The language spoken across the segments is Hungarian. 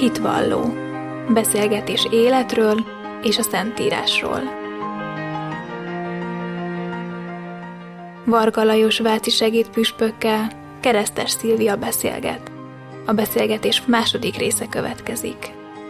Hitvalló. Beszélgetés életről és a Szentírásról. Varga Lajos váci segédpüspökkel Keresztes Szilvia beszélget. A beszélgetés második része következik.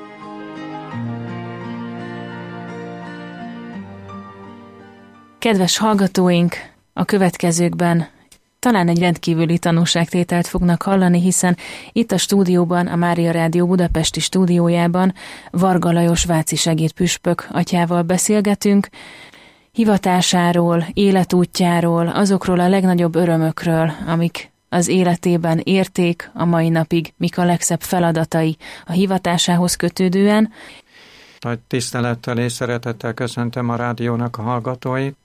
Kedves hallgatóink, a következőkben talán egy rendkívüli tanúságtételt fognak hallani, hiszen itt a stúdióban, a Mária Rádió budapesti stúdiójában Varga Lajos váci segédpüspök atyával beszélgetünk, hivatásáról, életútjáról, azokról a legnagyobb örömökről, amik az életében érték a mai napig, mik a legszebb feladatai a hivatásához kötődően. Nagy tisztelettel és szeretettel köszöntöm a rádiónak a hallgatóit,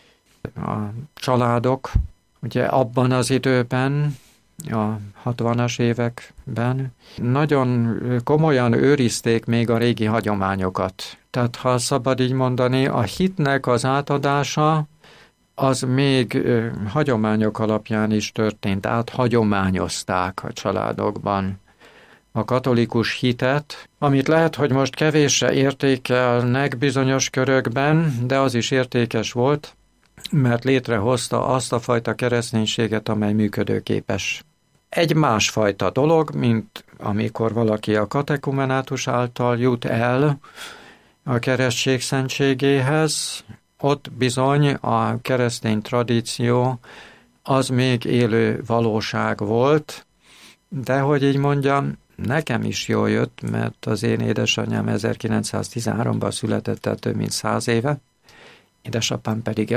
a családok. Ugye abban az időben, a 60-as években nagyon komolyan őrizték még a régi hagyományokat. Tehát ha szabad így mondani, a hitnek az átadása az még hagyományok alapján is történt, áthagyományozták a családokban a katolikus hitet, amit lehet, hogy most kevéssé értékelnek bizonyos körökben, de az is értékes volt, mert létrehozta azt a fajta kereszténységet, amely működőképes. Egy másfajta dolog, mint amikor valaki a katekumenátus által jut el a keresztség szentségéhez, ott bizony a keresztény tradíció az még élő valóság volt, de hogy így mondjam, nekem is jól jött, mert az én édesanyám 1913-ban született, tehát több mint 100 éve, édesapám pedig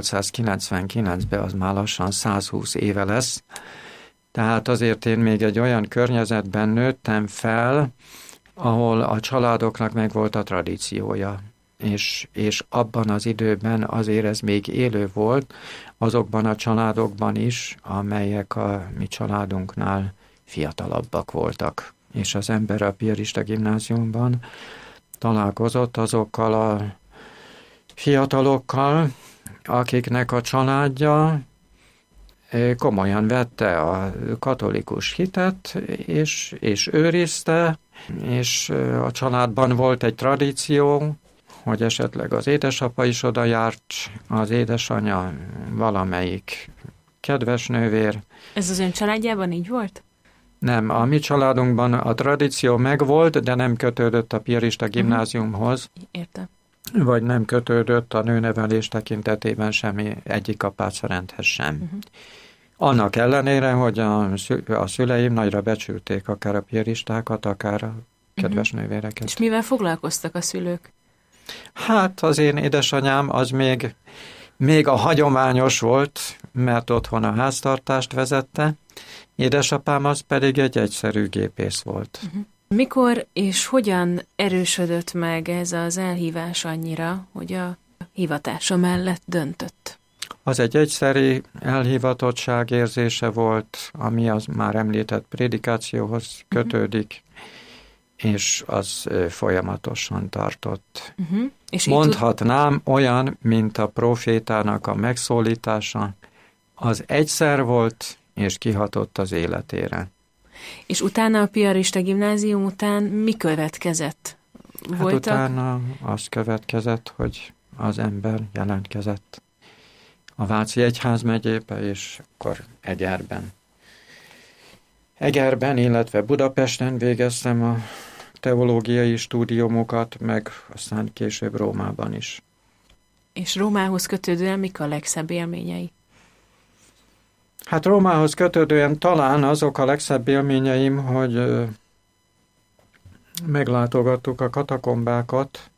1899-ben, az már lassan 120 éve lesz. Tehát azért én még egy olyan környezetben nőttem fel, ahol a családoknak megvolt a tradíciója. És abban az időben azért ez még élő volt, azokban a családokban is, amelyek a mi családunknál fiatalabbak voltak. És az ember a piarista gimnáziumban találkozott azokkal a fiatalokkal, akiknek a családja komolyan vette a katolikus hitet, és őrizte, és a családban volt egy tradíció, hogy esetleg az édesapa is oda járt, az édesanyja, valamelyik kedves nővér. Ez az ön családjában így volt? Nem, a mi családunkban a tradíció megvolt, de nem kötődött a piarista gimnáziumhoz. Értem. Vagy nem kötődött a nőnevelés tekintetében semmi egyik apácrendhez sem. Annak ellenére, hogy a szüleim nagyra becsülték akár a piaristákat, akár a kedves nővéreket. És mivel foglalkoztak a szülők? Hát az én édesanyám az még a hagyományos volt, mert otthon a háztartást vezette, édesapám az pedig egy egyszerű gépész volt. Mikor és hogyan erősödött meg ez az elhívás annyira, hogy a hivatása mellett döntött? Az egy egyszeri elhivatottság érzése volt, ami az már említett prédikációhoz kötődik, és az folyamatosan tartott. És mondhatnám olyan, mint a profétának a megszólítása, az egyszer volt, és kihatott az életére. És utána a piarista gimnázium után mi következett? Hát utána az következett, hogy az ember jelentkezett a Váci Egyházmegyébe, és akkor Egerben, illetve Budapesten végeztem a teológiai stúdiumokat, meg aztán később Rómában is. És Rómához kötődően mik a legszebb élményei? Hát Rómához kötődően talán azok a legszebb élményeim, hogy meglátogattuk a katakombákat,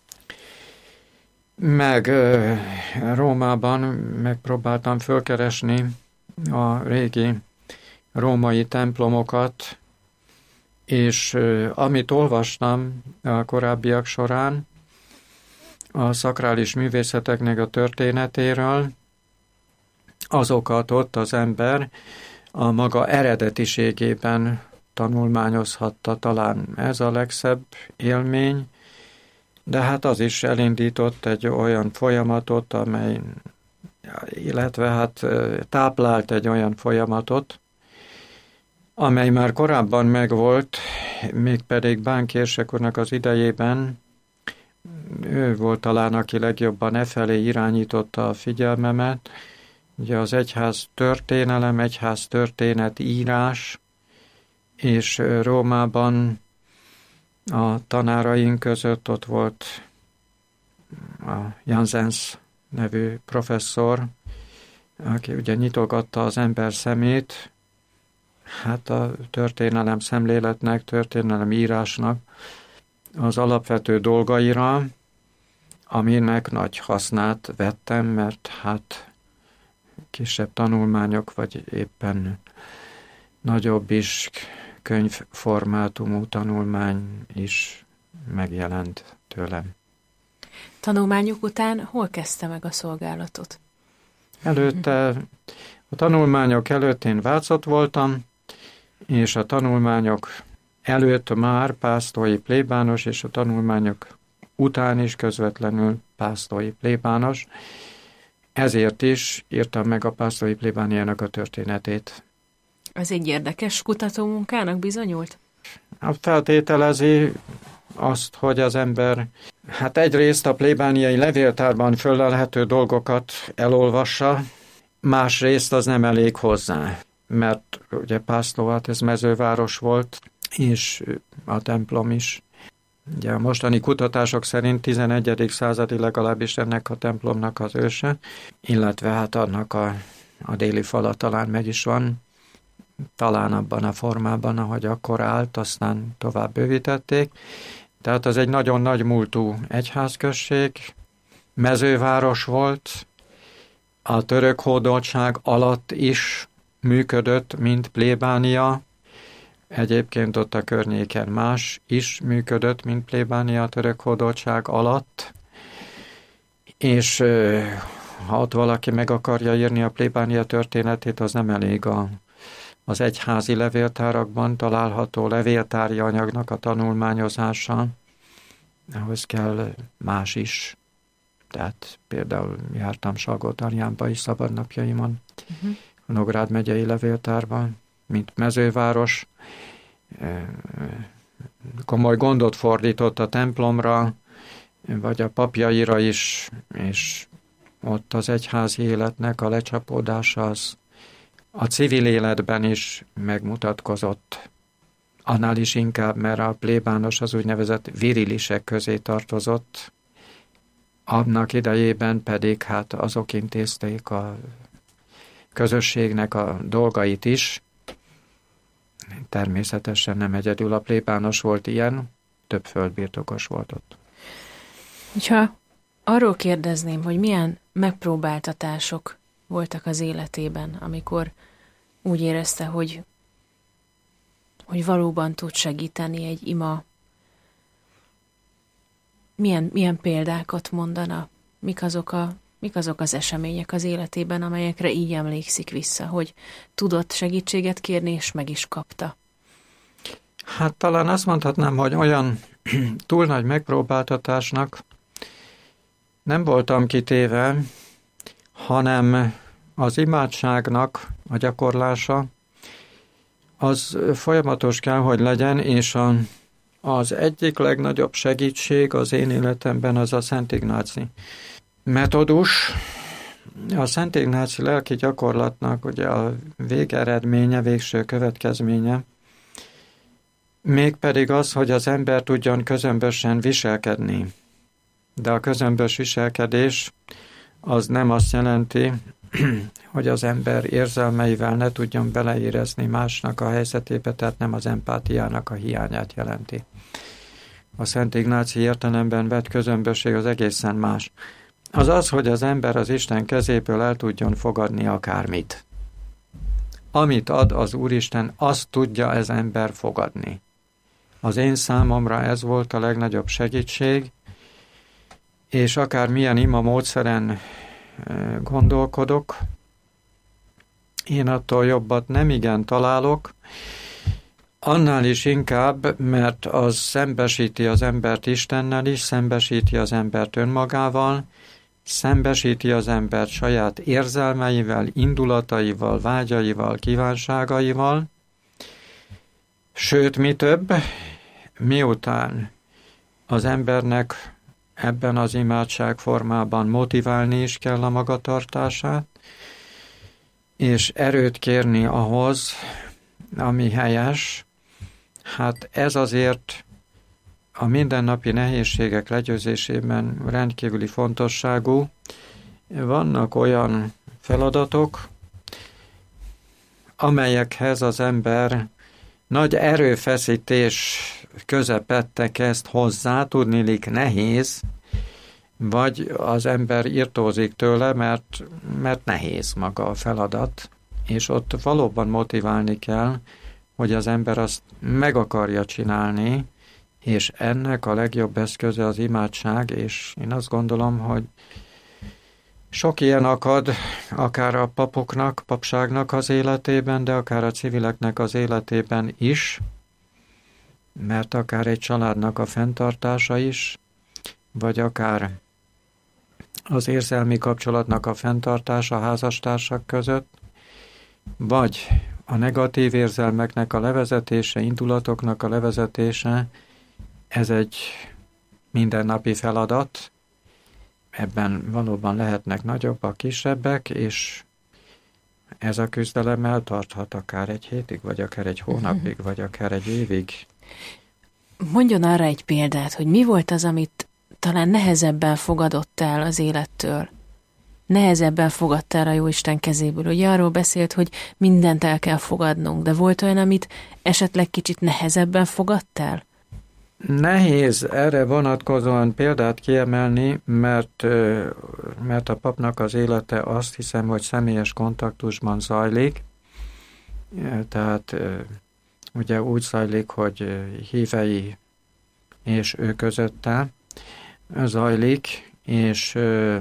meg Rómában megpróbáltam fölkeresni a régi római templomokat, és amit olvastam a korábbiak során, a szakrális művészeteknek a történetéről, azokat ott az ember a maga eredetiségében tanulmányozhatta, talán ez a legszebb élmény, de hát az is elindított egy olyan folyamatot, illetve táplált egy olyan folyamatot, amely már korábban megvolt, mégpedig Bán érsek úrnak az idejében. Ő volt talán, aki legjobban e felé irányította a figyelmemet. Ugye az egyház történelem, egyház történet írás, és Rómában a tanáraink között ott volt a Janssens nevű professzor, aki ugye nyitogatta az ember szemét, hát a történelem szemléletnek, történelem írásnak az alapvető dolgaira, aminek nagy hasznát vettem, mert hát kisebb tanulmányok, vagy éppen nagyobb is könyvformátumú tanulmány is megjelent tőlem. Tanulmányok után hol kezdte meg a szolgálatot? Előtte, a tanulmányok előtt én Vácott voltam, és a tanulmányok előtt már pásztori plébános, és a tanulmányok után is közvetlenül pásztori plébános. Ezért is írtam meg a pásztori plébániának a történetét. Ez egy érdekes kutatómunkának bizonyult? Feltételezi azt, hogy az ember hát egyrészt a plébániai levéltárban föllelhető dolgokat elolvassa, másrészt az nem elég hozzá, mert ugye Pászló, hát ez mezőváros volt, és a templom is. Ugye a mostani kutatások szerint 11. századi legalábbis ennek a templomnak az őse, illetve hát annak a déli fala talán meg is van, talán abban a formában, ahogy akkor állt, aztán tovább bővítették. Tehát az egy nagyon nagy múltú egyházközség, mezőváros volt, a török hódoltság alatt is működött, mint plébánia, egyébként ott a környéken más is működött, mint plébánia a török hódoltság alatt, és ha ott valaki meg akarja írni a plébánia történetét, az nem elég az egyházi levéltárakban található levéltári anyagnak a tanulmányozása, ahhoz kell más is. Tehát például jártam Salgótarjánba is szabadnapjaimon, a Nógrád megyei levéltárban, mint mezőváros. Komoly gondot fordított a templomra, vagy a papjaira is, és ott az egyházi életnek a lecsapódása az a civil életben is megmutatkozott. Annál is inkább, mert a plébános az úgynevezett virilisek közé tartozott, annak idejében pedig hát azok intézték a közösségnek a dolgait is. Természetesen nem egyedül a plébános volt ilyen, több földbirtokos volt ott. Ha arról kérdezném, hogy milyen megpróbáltatások voltak az életében, amikor úgy érezte, hogy valóban tud segíteni egy ima, milyen példákat mondana, mik azok az események az életében, amelyekre így emlékszik vissza, hogy tudott segítséget kérni, és meg is kapta? Hát talán azt mondhatnám, hogy olyan túl nagy megpróbáltatásnak nem voltam kitéve, hanem az imádságnak a gyakorlása az folyamatos kell, hogy legyen, és az egyik legnagyobb segítség az én életemben az a Szent Ignáci metódus. A Szent Ignáci lelki gyakorlatnak ugye a végeredménye, végső következménye, mégpedig az, hogy az ember tudjon közömbösen viselkedni. De a közömbös viselkedés az nem azt jelenti, hogy az ember érzelmeivel ne tudjon beleérezni másnak a helyzetébe, tehát nem az empátiának a hiányát jelenti. A Szent Ignáci értelemben vett közömbösség az egészen más. Az az, hogy az ember az Isten kezéből el tudjon fogadni akármit. Amit ad az Úristen, azt tudja ez ember fogadni. Az én számomra ez volt a legnagyobb segítség, és akár milyen ima módszeren gondolkodok, én attól jobbat nem igen találok, annál is inkább, mert az szembesíti az embert Istennel is, szembesíti az embert önmagával, szembesíti az embert saját érzelmeivel, indulataival, vágyaival, kívánságaival, Sőt, mi több, miután az embernek ebben az imádság formában motiválni is kell a magatartását, és erőt kérni ahhoz, ami helyes, hát ez azért a mindennapi nehézségek legyőzésében rendkívüli fontosságú. Vannak olyan feladatok, amelyekhez az ember nagy erőfeszítés közepette kezd hozzá, tudniillik nehéz, vagy az ember irtózik tőle, mert nehéz maga a feladat, és ott valóban motiválni kell, hogy az ember azt meg akarja csinálni, és ennek a legjobb eszköze az imádság, és én azt gondolom, hogy sok ilyen akad, akár a papoknak, papságnak az életében, de akár a civileknek az életében is, mert akár egy családnak a fenntartása is, vagy akár az érzelmi kapcsolatnak a fenntartása házastársak között, vagy a negatív érzelmeknek a levezetése, indulatoknak a levezetése, ez egy mindennapi feladat, ebben valóban lehetnek nagyobbak, kisebbek, és ez a küzdelem eltarthat akár egy hétig, vagy akár egy hónapig, vagy akár egy évig. Mondjon arra egy példát, hogy mi volt az, amit talán nehezebben fogadott el az élettől. Nehezebben fogadta el a Jóisten kezéből. Ugye arról beszélt, hogy mindent el kell fogadnunk, de volt olyan, amit esetleg kicsit nehezebben fogadt el? Nehéz erre vonatkozóan példát kiemelni, mert a papnak az élete azt hiszem, hogy személyes kontaktusban zajlik. Tehát ugye úgy zajlik, hogy hívei és ő közötte zajlik, és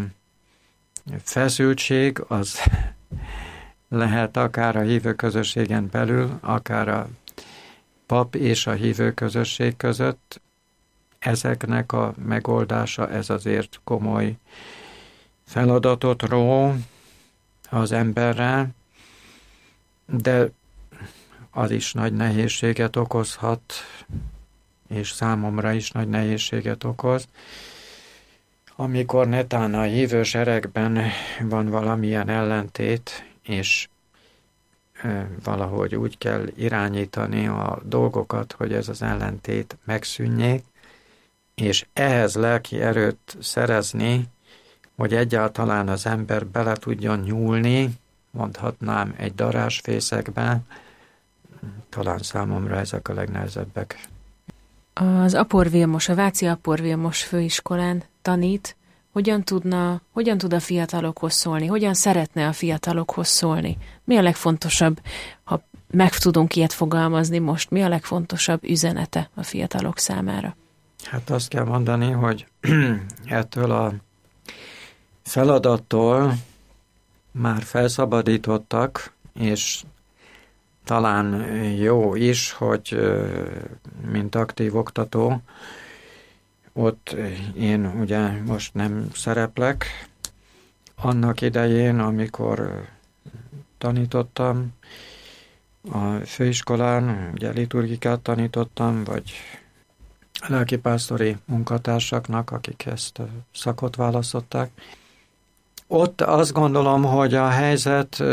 feszültség az lehet akár a hívő közösségen belül, akár a pap és a hívő közösség között. Ezeknek a megoldása, ez azért komoly feladatot ró az emberre, de az is nagy nehézséget okozhat, és számomra is nagy nehézséget okoz, amikor netán a hívő seregben van valamilyen ellentét, és valahogy úgy kell irányítani a dolgokat, hogy ez az ellentét megszűnjék, és ehhez lelki erőt szerezni, hogy egyáltalán az ember bele tudjon nyúlni, mondhatnám egy darázsfészekbe, talán számomra ezek a legnehezebbek. Az Apor Vilmos, a Váci Apor Vilmos főiskolán tanít, hogyan tud a fiatalokhoz szólni, hogyan szeretne a fiatalokhoz szólni. Mi a legfontosabb, ha meg tudunk ilyet fogalmazni most, mi a legfontosabb üzenete a fiatalok számára? Hát azt kell mondani, hogy ettől a feladattól már felszabadítottak, és talán jó is, hogy mint aktív oktató, ott én ugye most nem szereplek. Annak idején, amikor tanítottam a főiskolán, ugye liturgikát tanítottam, vagy lelkipásztori munkatársaknak, akik ezt a szakot választották. Ott azt gondolom, hogy a helyzet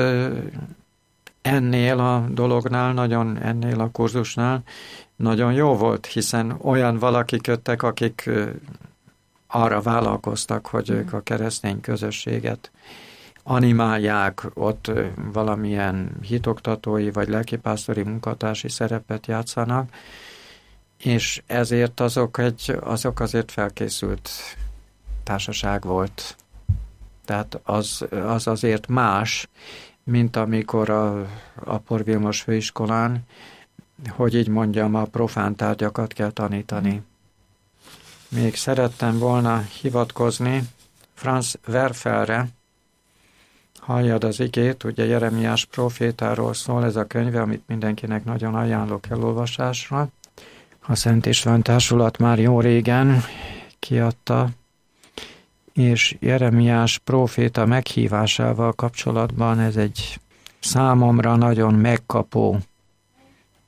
ennél a dolognál, ennél a kurzusnál nagyon jó volt, hiszen olyan valakik jöttek, akik arra vállalkoztak, hogy ők a keresztény közösséget animálják, ott valamilyen hitoktatói vagy lelkipásztori munkatársi szerepet játszanak, és ezért azok azért felkészült társaság volt. Tehát az azért más, mint amikor a Apor Vilmos főiskolán, hogy így mondjam, a profán tárgyakat kell tanítani. Még szerettem volna hivatkozni Franz Werfelre, halljad az igét, ugye Jeremiás prófétáról szól ez a könyve, amit mindenkinek nagyon ajánlok elolvasásra. A Szent István Társulat már jó régen kiadta, és Jeremiás próféta meghívásával kapcsolatban ez egy számomra nagyon megkapó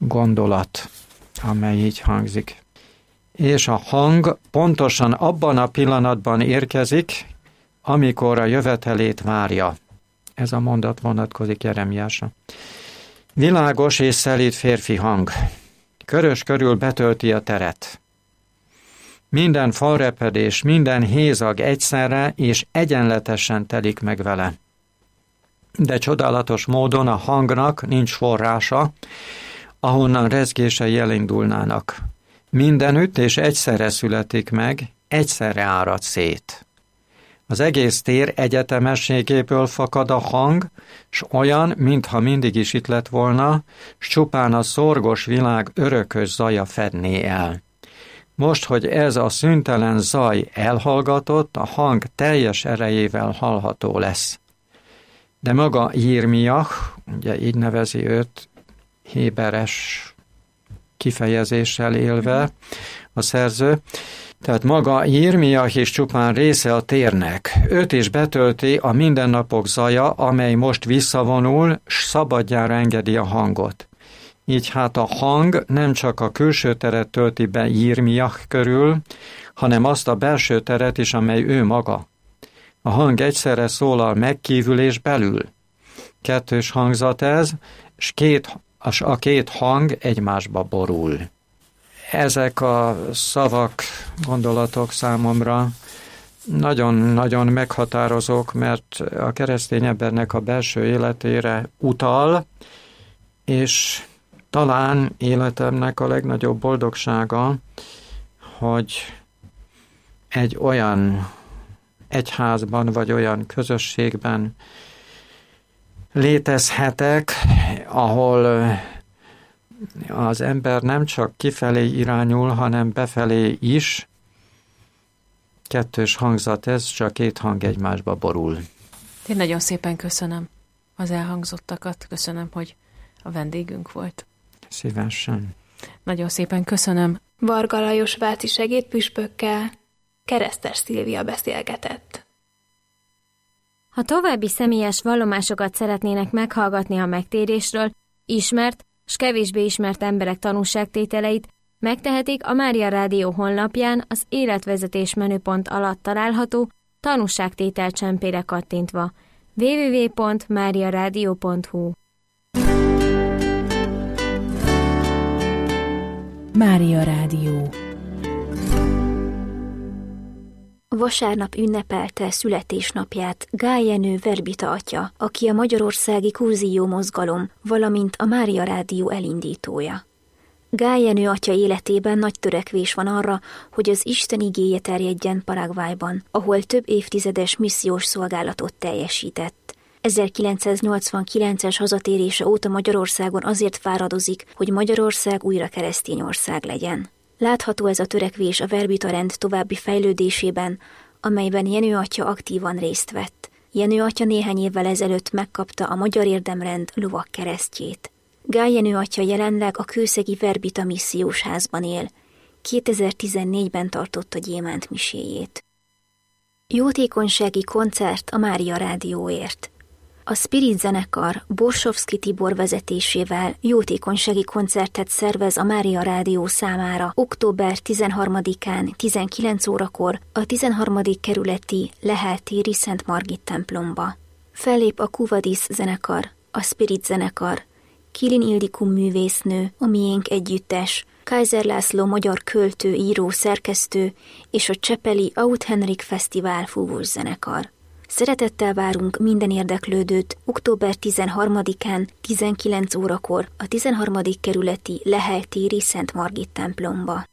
gondolat, amely így hangzik. És a hang pontosan abban a pillanatban érkezik, amikor a jövetelét várja. Ez a mondat vonatkozik Jeremiásra. Világos és szelíd férfi hang. Körös körül betölti a teret. Minden falrepedés, minden hézag egyszerre és egyenletesen telik meg vele. De csodálatos módon a hangnak nincs forrása, ahonnan rezgései elindulnának. Mindenütt és egyszerre születik meg, egyszerre árad szét. Az egész tér egyetemességéből fakad a hang, s olyan, mintha mindig is itt lett volna, s csupán a szorgos világ örökös zaja fedné el. Most, hogy ez a szüntelen zaj elhallgatott, a hang teljes erejével hallható lesz. De maga Jirmiah, ugye így nevezi őt, héberes kifejezéssel élve a szerző, tehát maga Jirmiah is csupán része a térnek. Őt is betölti a mindennapok zaja, amely most visszavonul, s szabadjára engedi a hangot. Így hát a hang nem csak a külső teret tölti be Jirmiah körül, hanem azt a belső teret is, amely ő maga. A hang egyszerre szólal meg kívül és belül. Kettős hangzat ez, és a két hang egymásba borul. Ezek a szavak, gondolatok számomra nagyon-nagyon meghatározók, mert a keresztény embernek a belső életére utal, és talán életemnek a legnagyobb boldogsága, hogy egy olyan egyházban vagy olyan közösségben létezhetek, ahol az ember nem csak kifelé irányul, hanem befelé is. Kettős hangzat ez, csak két hang egymásba borul. Én nagyon szépen köszönöm az elhangzottakat, köszönöm, hogy a vendégünk volt. Szívesen. Nagyon szépen köszönöm. Varga Lajos váci segédpüspökkel Keresztes Szilvia beszélgetett. Ha további személyes vallomásokat szeretnének meghallgatni a megtérésről, ismert s kevésbé ismert emberek tanúságtételeit, megtehetik a Mária Rádió honlapján az életvezetés menüpont alatt található tanúságtétel csempére kattintva www.mariaradio.hu. Mária Rádió. Vasárnap ünnepelte születésnapját Gály Jenő verbita atya, aki a magyarországi kurzió mozgalom, valamint a Mária Rádió elindítója. Gály Jenő atya életében nagy törekvés van arra, hogy az Isten igéje terjedjen Paraguayban, ahol több évtizedes missziós szolgálatot teljesített. 1989-es hazatérése óta Magyarországon azért fáradozik, hogy Magyarország újra keresztény ország legyen. Látható ez a törekvés a verbita rend további fejlődésében, amelyben Jenő atya aktívan részt vett. Jenő atya néhány évvel ezelőtt megkapta a Magyar Érdemrend lovag keresztjét. Gály Jenő atya jelenleg a kőszegi verbita missziós házban él. 2014-ben tartotta gyémánt miséjét. Jótékonysági koncert a Mária Rádióért. A Spirit zenekar Borsovszky Tibor vezetésével jótékonysági koncertet szervez a Mária Rádió számára október 13-án 19 órakor a 13. kerületi Lehel téri Szent Margit templomba. Fellép a Kuvadis zenekar, a Spirit zenekar, Kilin Ildikum művésznő, a Miénk együttes, Kaiser László magyar költő, író, szerkesztő és a Csepeli Aut Henrik Fesztivál fúvós zenekar. Szeretettel várunk minden érdeklődőt október 13-án 19 órakor a 13. kerületi Lehel téri Szent Margit templomba.